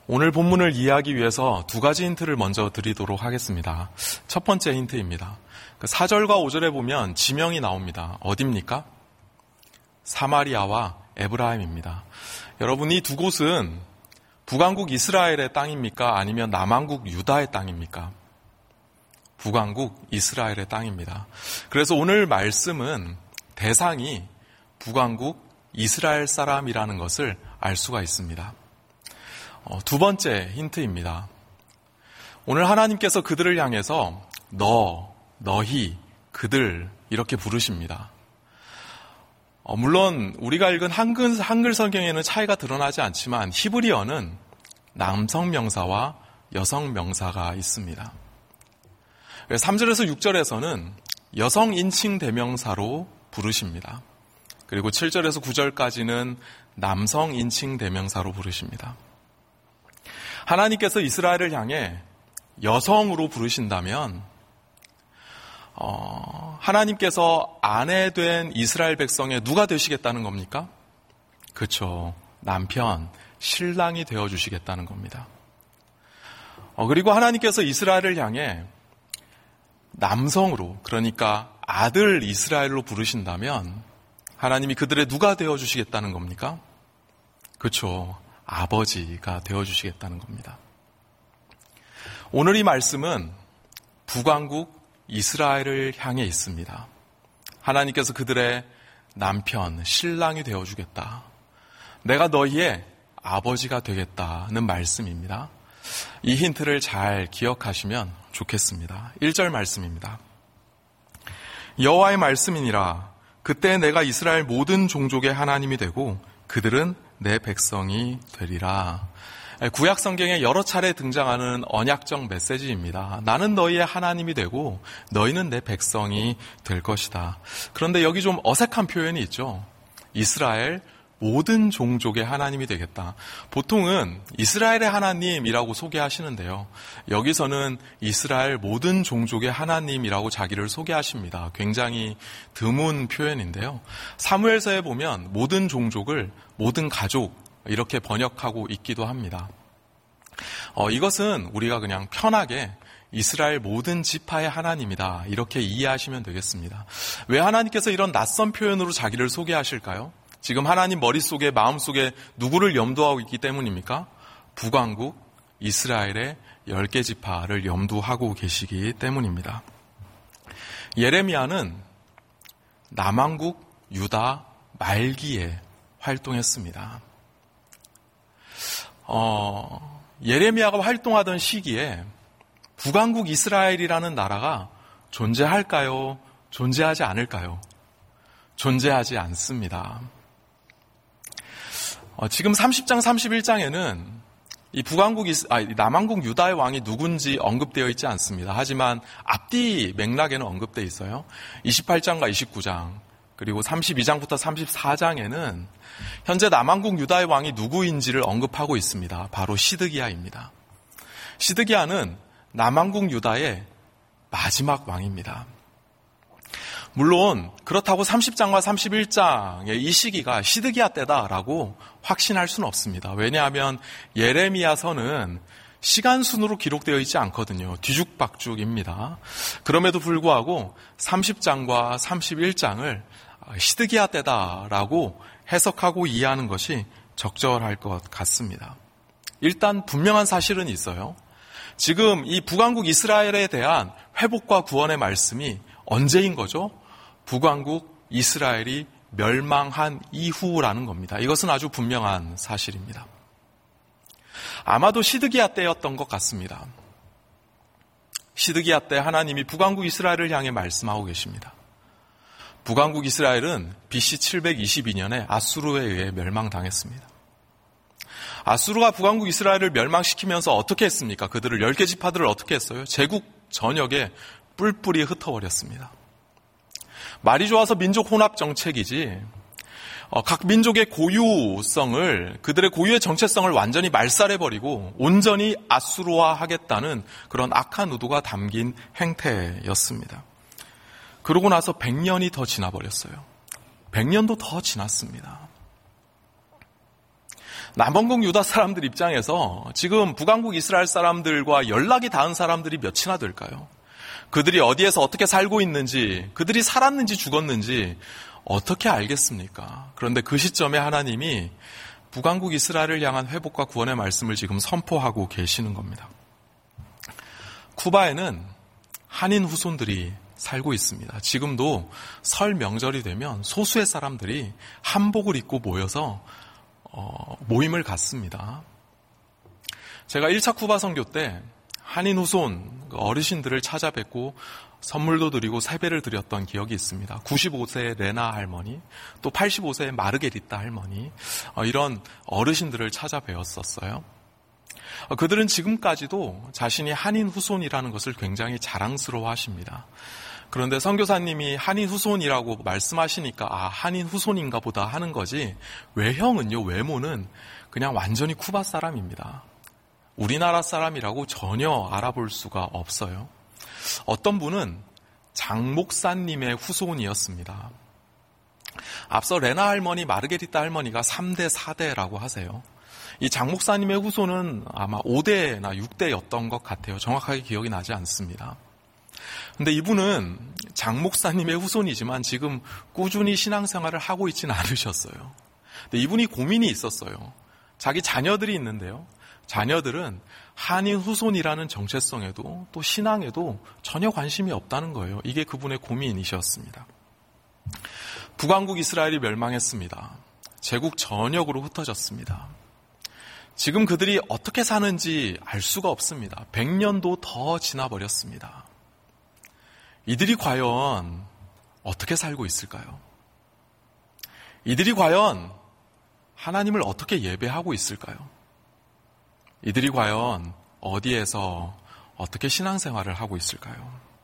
오늘 본문을 이해하기 위해서 두 가지 힌트를 먼저 드리도록 하겠습니다. 첫 번째 힌트입니다. 4절과 5절에 보면 지명이 나옵니다. 어디입니까? 사마리아와 에브라임입니다. 여러분, 이 두 곳은 북왕국 이스라엘의 땅입니까? 아니면 남왕국 유다의 땅입니까? 북왕국 이스라엘의 땅입니다. 그래서 오늘 말씀은 대상이 북왕국 이스라엘 사람이라는 것을 알 수가 있습니다. 두 번째 힌트입니다. 오늘 하나님께서 그들을 향해서 너희, 그들 이렇게 부르십니다. 물론 우리가 읽은 한글 성경에는 차이가 드러나지 않지만 히브리어는 남성 명사와 여성 명사가 있습니다. 3절에서 6절에서는 여성 인칭 대명사로 부르십니다. 그리고 7절에서 9절까지는 남성 인칭 대명사로 부르십니다. 하나님께서 이스라엘을 향해 여성으로 부르신다면 하나님께서 아내 된 이스라엘 백성의 누가 되시겠다는 겁니까? 그렇죠. 남편, 신랑이 되어주시겠다는 겁니다. 그리고 하나님께서 이스라엘을 향해 남성으로, 그러니까 아들 이스라엘로 부르신다면 하나님이 그들의 누가 되어주시겠다는 겁니까? 그렇죠. 아버지가 되어주시겠다는 겁니다. 오늘 이 말씀은 북왕국 이스라엘을 향해 있습니다. 하나님께서 그들의 남편, 신랑이 되어주겠다. 내가 너희의 아버지가 되겠다는 말씀입니다. 이 힌트를 잘 기억하시면 좋겠습니다. 1절 말씀입니다. 여호와의 말씀이니라. 그때 내가 이스라엘 모든 종족의 하나님이 되고 그들은 내 백성이 되리라. 구약 성경에 여러 차례 등장하는 언약적 메시지입니다. 나는 너희의 하나님이 되고 너희는 내 백성이 될 것이다. 그런데 여기 좀 어색한 표현이 있죠. 이스라엘 모든 종족의 하나님이 되겠다. 보통은 이스라엘의 하나님이라고 소개하시는데요. 여기서는 이스라엘 모든 종족의 하나님이라고 자기를 소개하십니다. 굉장히 드문 표현인데요. 사무엘서에 보면 모든 종족을 모든 가족 이렇게 번역하고 있기도 합니다. 이것은 우리가 그냥 편하게 이스라엘 모든 지파의 하나님이다 이렇게 이해하시면 되겠습니다. 왜 하나님께서 이런 낯선 표현으로 자기를 소개하실까요? 지금 하나님 머릿속에 마음속에 누구를 염두하고 있기 때문입니까? 북왕국 이스라엘의 10개 지파를 염두하고 계시기 때문입니다. 예레미야는 남왕국 유다 말기에 활동했습니다. 예레미야가 활동하던 시기에 북왕국 이스라엘이라는 나라가 존재할까요? 존재하지 않을까요? 존재하지 않습니다. 지금 30장, 31장에는 이 남왕국 유다의 왕이 누군지 언급되어 있지 않습니다. 하지만 앞뒤 맥락에는 언급되어 있어요. 28장과 29장, 그리고 32장부터 34장에는 현재 남왕국 유다의 왕이 누구인지를 언급하고 있습니다. 바로 시드기야입니다. 시드기야는 남왕국 유다의 마지막 왕입니다. 물론 그렇다고 30장과 31장의 이 시기가 시드기야 때다라고 확신할 수는 없습니다. 왜냐하면 예레미야서는 시간 순으로 기록되어 있지 않거든요. 뒤죽박죽입니다. 그럼에도 불구하고 30장과 31장을 시드기야 때다라고 해석하고 이해하는 것이 적절할 것 같습니다. 일단 분명한 사실은 있어요. 지금 이 북왕국 이스라엘에 대한 회복과 구원의 말씀이 언제인 거죠? 북왕국 이스라엘이 멸망한 이후라는 겁니다. 이것은 아주 분명한 사실입니다. 아마도 시드기야 때였던 것 같습니다. 시드기야 때 하나님이 북왕국 이스라엘을 향해 말씀하고 계십니다. 북왕국 이스라엘은 BC 722년에 아수르에 의해 멸망당했습니다. 아수르가 북왕국 이스라엘을 멸망시키면서 어떻게 했습니까? 그들을 10개 지파들을 어떻게 했어요? 제국 전역에 뿔뿔이 흩어버렸습니다. 말이 좋아서 민족 혼합 정책이지 각 민족의 고유성을, 그들의 고유의 정체성을 완전히 말살해버리고 온전히 아수르화하겠다는 그런 악한 의도가 담긴 행태였습니다. 그러고 나서 100년이 더 지나버렸어요. 100년도 더 지났습니다. 남원국 유다 사람들 입장에서 지금 북왕국 이스라엘 사람들과 연락이 닿은 사람들이 몇이나 될까요? 그들이 어디에서 어떻게 살고 있는지, 그들이 살았는지 죽었는지 어떻게 알겠습니까? 그런데 그 시점에 하나님이 북왕국 이스라엘을 향한 회복과 구원의 말씀을 지금 선포하고 계시는 겁니다. 쿠바에는 한인 후손들이 살고 있습니다. 지금도 설 명절이 되면 소수의 사람들이 한복을 입고 모여서 모임을 갖습니다. 제가 1차 쿠바 선교 때 한인 후손 어르신들을 찾아뵙고 선물도 드리고 세배를 드렸던 기억이 있습니다. 95세의 레나 할머니, 또 85세의 마르게리타 할머니, 이런 어르신들을 찾아뵈었었어요. 그들은 지금까지도 자신이 한인 후손이라는 것을 굉장히 자랑스러워 하십니다. 그런데 선교사님이 한인 후손이라고 말씀하시니까 한인 후손인가 보다 하는 거지, 외모는 그냥 완전히 쿠바 사람입니다. 우리나라 사람이라고 전혀 알아볼 수가 없어요. 어떤 분은 장 목사님의 후손이었습니다. 앞서 레나 할머니, 마르게리타 할머니가 3대, 4대라고 하세요. 이 장 목사님의 후손은 아마 5대나 6대였던 것 같아요. 정확하게 기억이 나지 않습니다. 근데 이분은 장 목사님의 후손이지만 지금 꾸준히 신앙생활을 하고 있지는 않으셨어요. 근데 이분이 고민이 있었어요. 자기 자녀들이 있는데요. 자녀들은 한인 후손이라는 정체성에도 또 신앙에도 전혀 관심이 없다는 거예요. 이게 그분의 고민이셨습니다. 북왕국 이스라엘이 멸망했습니다. 제국 전역으로 흩어졌습니다. 지금 그들이 어떻게 사는지 알 수가 없습니다. 100년도 더 지나버렸습니다. 이들이 과연 어떻게 살고 있을까요? 이들이 과연 하나님을 어떻게 예배하고 있을까요? 이들이 과연 어디에서 어떻게 신앙생활을 하고 있을까요?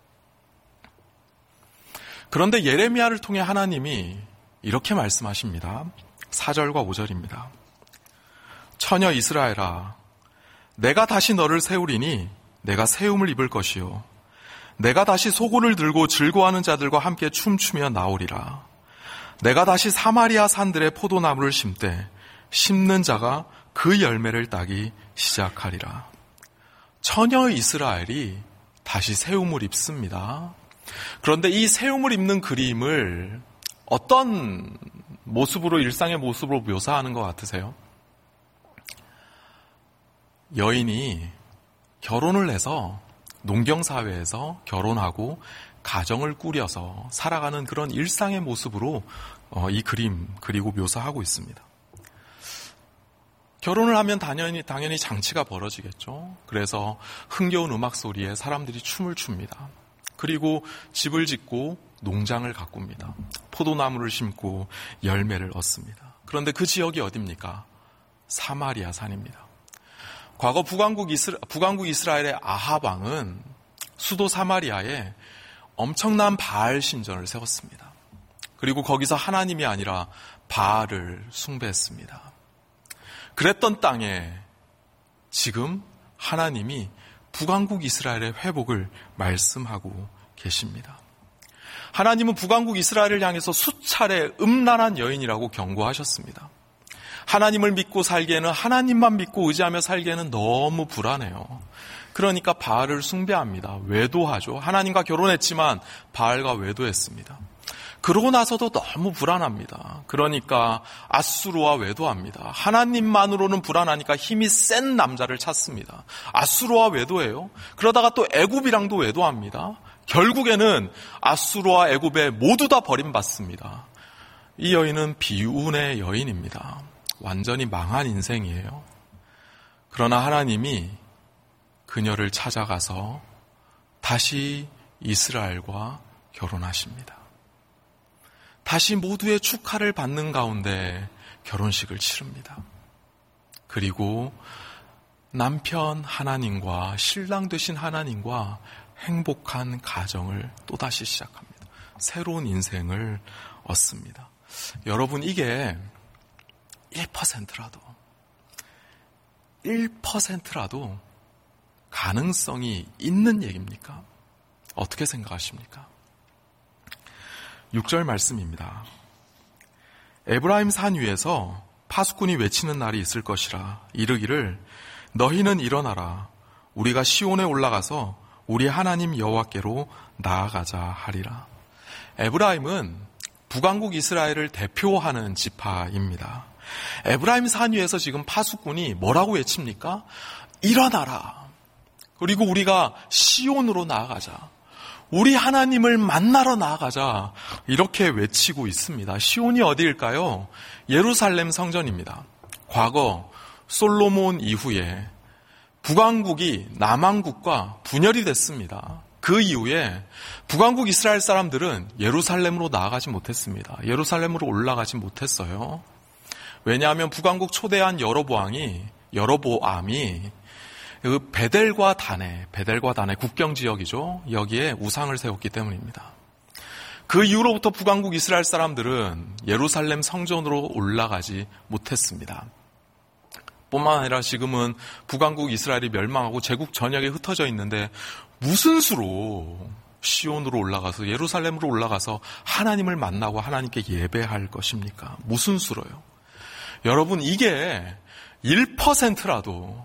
그런데 예레미야를 통해 하나님이 이렇게 말씀하십니다. 4절과 5절입니다. 처녀 이스라엘아, 내가 다시 너를 세우리니 내가 세움을 입을 것이요 내가 다시 소곤을 들고 즐거워하는 자들과 함께 춤추며 나오리라. 내가 다시 사마리아 산들의 포도나무를 심되 심는 자가 그 열매를 따기 시작하리라. 처녀 이스라엘이 다시 세움을 입습니다. 그런데 이 세움을 입는 그림을 어떤 모습으로, 일상의 모습으로 묘사하는 것 같으세요? 여인이 결혼을 해서 농경사회에서 결혼하고 가정을 꾸려서 살아가는 그런 일상의 모습으로 이 그림 그리고 묘사하고 있습니다. 결혼을 하면 당연히 장치가 벌어지겠죠. 그래서 흥겨운 음악 소리에 사람들이 춤을 춥니다. 그리고 집을 짓고 농장을 가꿉니다. 포도나무를 심고 열매를 얻습니다. 그런데 그 지역이 어디입니까? 사마리아 산입니다. 과거 북왕국 이스라엘의 아합 왕은 수도 사마리아에 엄청난 바알 신전을 세웠습니다. 그리고 거기서 하나님이 아니라 바알을 숭배했습니다. 그랬던 땅에 지금 하나님이 북왕국 이스라엘의 회복을 말씀하고 계십니다. 하나님은 북왕국 이스라엘을 향해서 수차례 음란한 여인이라고 경고하셨습니다. 하나님을 믿고 살기에는, 하나님만 믿고 의지하며 살기에는 너무 불안해요. 그러니까 바알을 숭배합니다. 외도하죠. 하나님과 결혼했지만 바알과 외도했습니다. 그러고 나서도 너무 불안합니다. 그러니까 아수르와 외도합니다. 하나님만으로는 불안하니까 힘이 센 남자를 찾습니다. 아수르와 외도해요. 그러다가 또 애굽이랑도 외도합니다. 결국에는 아수르와 애굽에 모두 다 버림받습니다. 이 여인은 비운의 여인입니다. 완전히 망한 인생이에요. 그러나 하나님이 그녀를 찾아가서 다시 이스라엘과 결혼하십니다. 다시 모두의 축하를 받는 가운데 결혼식을 치릅니다. 그리고 남편 하나님과 신랑 되신 하나님과 행복한 가정을 또다시 시작합니다. 새로운 인생을 얻습니다. 여러분, 이게 1%라도 가능성이 있는 얘기입니까? 어떻게 생각하십니까? 6절 말씀입니다. 에브라임 산 위에서 파수꾼이 외치는 날이 있을 것이라. 이르기를 너희는 일어나라. 우리가 시온에 올라가서 우리 하나님 여호와께로 나아가자 하리라. 에브라임은 북왕국 이스라엘을 대표하는 지파입니다. 에브라임 산 위에서 지금 파수꾼이 뭐라고 외칩니까? 일어나라. 그리고 우리가 시온으로 나아가자. 우리 하나님을 만나러 나아가자. 이렇게 외치고 있습니다. 시온이 어디일까요? 예루살렘 성전입니다. 과거 솔로몬 이후에 북왕국이 남왕국과 분열이 됐습니다. 그 이후에 북왕국 이스라엘 사람들은 예루살렘으로 나아가지 못했습니다. 예루살렘으로 올라가지 못했어요. 왜냐하면 북왕국 초대한 여로보암이 그 베델과 다네 국경 지역이죠. 여기에 우상을 세웠기 때문입니다. 그 이후로부터 북왕국 이스라엘 사람들은 예루살렘 성전으로 올라가지 못했습니다. 뿐만 아니라 지금은 북왕국 이스라엘이 멸망하고 제국 전역에 흩어져 있는데 무슨 수로 시온으로 올라가서 예루살렘으로 올라가서 하나님을 만나고 하나님께 예배할 것입니까? 무슨 수로요? 여러분, 이게 1%라도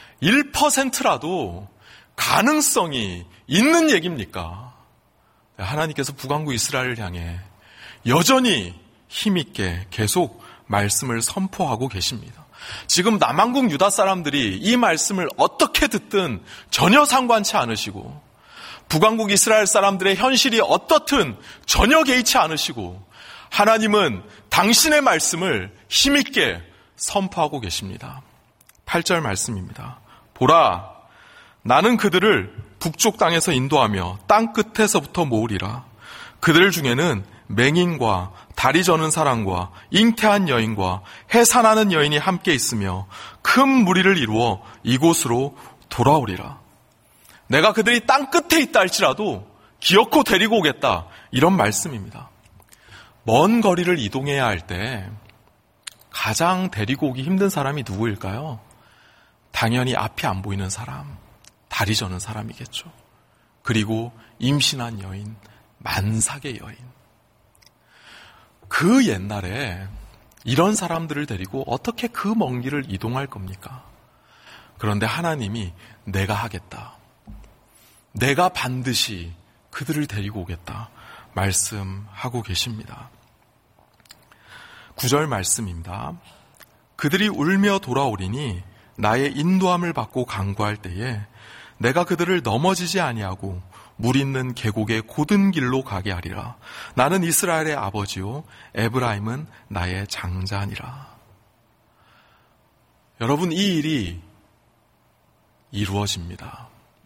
가능성이 있는 얘기입니까? 하나님께서 북왕국 이스라엘을 향해 여전히 힘있게 계속 말씀을 선포하고 계십니다. 지금 남왕국 유다 사람들이 이 말씀을 어떻게 듣든 전혀 상관치 않으시고, 북왕국 이스라엘 사람들의 현실이 어떻든 전혀 개의치 않으시고, 하나님은 당신의 말씀을 힘있게 선포하고 계십니다. 8절 말씀입니다. 보라, 나는 그들을 북쪽 땅에서 인도하며 땅 끝에서부터 모으리라. 그들 중에는 맹인과 다리 저는 사람과 잉태한 여인과 해산하는 여인이 함께 있으며 큰 무리를 이루어 이곳으로 돌아오리라. 내가 그들이 땅 끝에 있다 할지라도 기어코 데리고 오겠다. 이런 말씀입니다. 먼 거리를 이동해야 할 때 가장 데리고 오기 힘든 사람이 누구일까요? 당연히 앞이 안 보이는 사람, 다리 저는 사람이겠죠. 그리고 임신한 여인, 만삭의 여인. 그 옛날에 이런 사람들을 데리고 어떻게 그 먼 길을 이동할 겁니까? 그런데 하나님이 내가 하겠다. 내가 반드시 그들을 데리고 오겠다. 말씀하고 계십니다. 9절 말씀입니다. 그들이 울며 돌아오리니 나의 인도함을 받고 강구할 때에 내가 그들을 넘어지지 아니하고 물 있는 계곡의 곧은 길로 가게 하리라. 나는 이스라엘의 아버지요 에브라임은 나의 장자니라. 여러분, 이 일이 이루어집니다.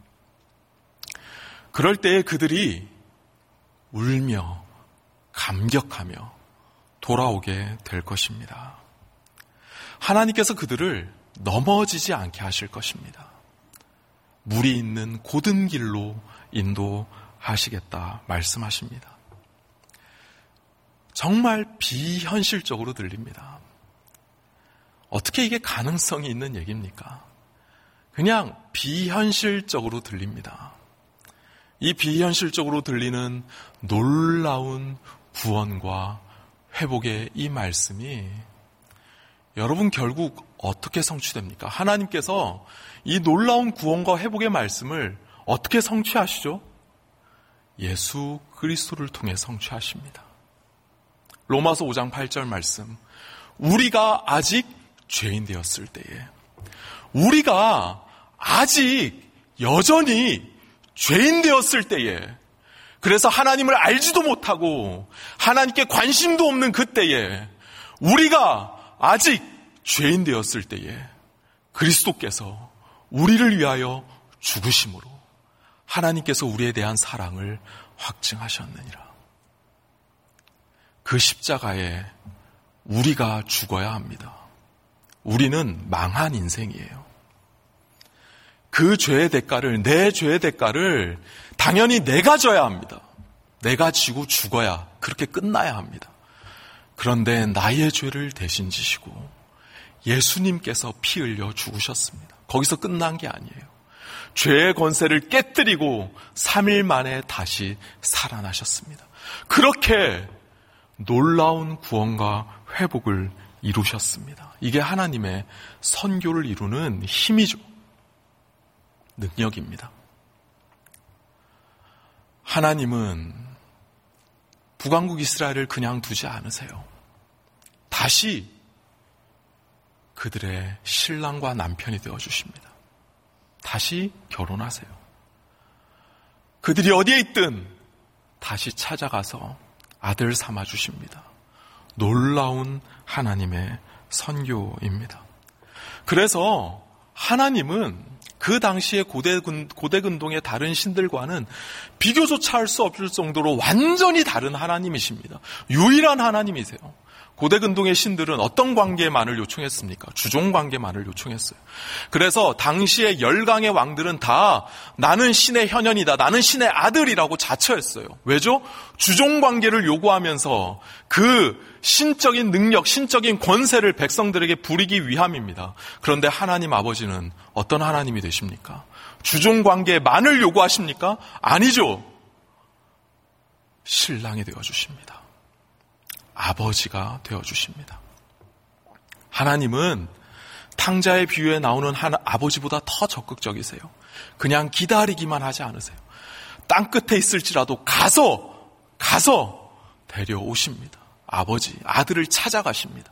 그럴 때에 그들이 울며 감격하며 돌아오게 될 것입니다. 하나님께서 그들을 넘어지지 않게 하실 것입니다. 물이 있는 곧은 길로 인도하시겠다 말씀하십니다. 정말 비현실적으로 들립니다. 어떻게 이게 가능성이 있는 얘기입니까? 그냥 비현실적으로 들립니다. 이 비현실적으로 들리는 놀라운 구원과 회복의 이 말씀이 여러분 결국 어떻게 성취됩니까? 하나님께서 이 놀라운 구원과 회복의 말씀을 어떻게 성취하시죠? 예수 그리스도를 통해 성취하십니다. 로마서 5장 8절 말씀. 우리가 아직 죄인 되었을 때에, 우리가 아직 여전히 죄인 되었을 때에, 그래서 하나님을 알지도 못하고 하나님께 관심도 없는 그때에, 우리가 아직 죄인 되었을 때에 그리스도께서 우리를 위하여 죽으심으로 하나님께서 우리에 대한 사랑을 확증하셨느니라. 그 십자가에 우리가 죽어야 합니다. 우리는 망한 인생이에요. 그 죄의 대가를, 내 죄의 대가를 당연히 내가 져야 합니다. 내가 지고 죽어야, 그렇게 끝나야 합니다. 그런데 나의 죄를 대신 지시고 예수님께서 피 흘려 죽으셨습니다. 거기서 끝난 게 아니에요. 죄의 권세를 깨뜨리고 3일 만에 다시 살아나셨습니다. 그렇게 놀라운 구원과 회복을 이루셨습니다. 이게 하나님의 선교를 이루는 힘이죠. 능력입니다. 하나님은 북왕국 이스라엘을 그냥 두지 않으세요. 다시 그들의 신랑과 남편이 되어주십니다. 다시 결혼하세요. 그들이 어디에 있든 다시 찾아가서 아들 삼아주십니다. 놀라운 하나님의 선교입니다. 그래서 하나님은 그 당시에 고대 근동의 다른 신들과는 비교조차 할 수 없을 정도로 완전히 다른 하나님이십니다. 유일한 하나님이세요. 고대 근동의 신들은 어떤 관계만을 요청했습니까? 주종 관계만을 요청했어요. 그래서 당시의 열강의 왕들은 다 나는 신의 현현이다, 나는 신의 아들이라고 자처했어요. 왜죠? 주종 관계를 요구하면서 그 신적인 능력, 신적인 권세를 백성들에게 부리기 위함입니다. 그런데 하나님 아버지는 어떤 하나님이 되십니까? 주종 관계만을 요구하십니까? 아니죠. 신랑이 되어주십니다. 아버지가 되어주십니다. 하나님은 탕자의 비유에 나오는 아버지보다 더 적극적이세요. 그냥 기다리기만 하지 않으세요. 땅끝에 있을지라도 가서 데려오십니다. 아버지, 아들을 찾아가십니다.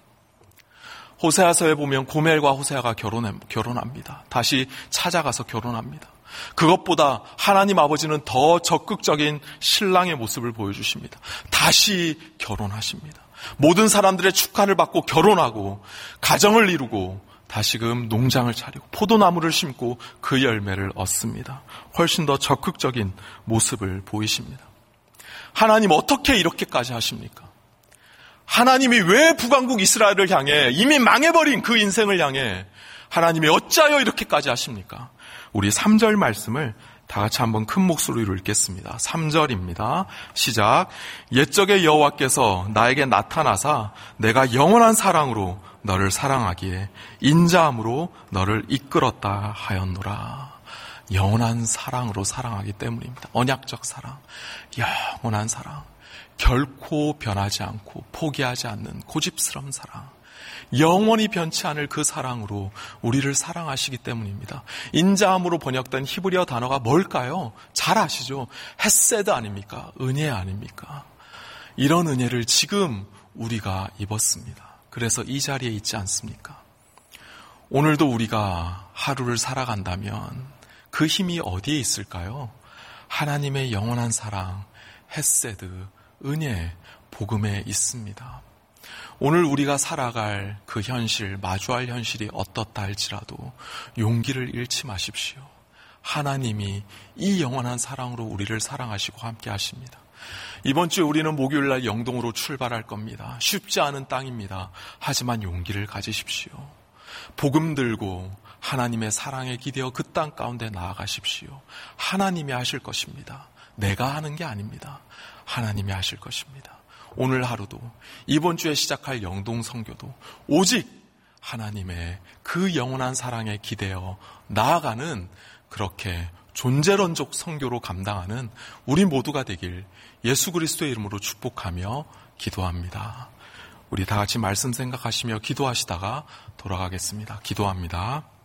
호세아서에 보면 고멜과 호세아가 결혼합니다. 다시 찾아가서 결혼합니다. 그것보다 하나님 아버지는 더 적극적인 신랑의 모습을 보여주십니다. 다시 결혼하십니다. 모든 사람들의 축하를 받고 결혼하고 가정을 이루고 다시금 농장을 차리고 포도나무를 심고 그 열매를 얻습니다. 훨씬 더 적극적인 모습을 보이십니다. 하나님 어떻게 이렇게까지 하십니까? 하나님이 왜 북왕국 이스라엘을 향해 이미 망해버린 그 인생을 향해 하나님이 어찌하여 이렇게까지 하십니까? 우리 3절 말씀을 다 같이 한번 큰 목소리로 읽겠습니다. 3절입니다. 시작. 옛적의 여호와께서 나에게 나타나사 내가 영원한 사랑으로 너를 사랑하기에 인자함으로 너를 이끌었다 하였노라. 영원한 사랑으로 사랑하기 때문입니다. 언약적 사랑, 영원한 사랑, 결코 변하지 않고 포기하지 않는 고집스러운 사랑, 영원히 변치 않을 그 사랑으로 우리를 사랑하시기 때문입니다. 인자함으로 번역된 히브리어 단어가 뭘까요? 잘 아시죠? 헤세드 아닙니까? 은혜 아닙니까? 이런 은혜를 지금 우리가 입었습니다. 그래서 이 자리에 있지 않습니까? 오늘도 우리가 하루를 살아간다면 그 힘이 어디에 있을까요? 하나님의 영원한 사랑, 헤세드, 은혜, 복음에 있습니다. 오늘 우리가 살아갈 그 현실, 마주할 현실이 어떻다 할지라도 용기를 잃지 마십시오. 하나님이 이 영원한 사랑으로 우리를 사랑하시고 함께 하십니다. 이번 주에 우리는 목요일날 영동으로 출발할 겁니다. 쉽지 않은 땅입니다. 하지만 용기를 가지십시오. 복음 들고 하나님의 사랑에 기대어 그 땅 가운데 나아가십시오. 하나님이 하실 것입니다. 내가 하는 게 아닙니다. 하나님이 하실 것입니다. 오늘 하루도 이번 주에 시작할 영동 선교도 오직 하나님의 그 영원한 사랑에 기대어 나아가는 그렇게 존재론적 선교로 감당하는 우리 모두가 되길 예수 그리스도의 이름으로 축복하며 기도합니다. 우리 다 같이 말씀 생각하시며 기도하시다가 돌아가겠습니다. 기도합니다.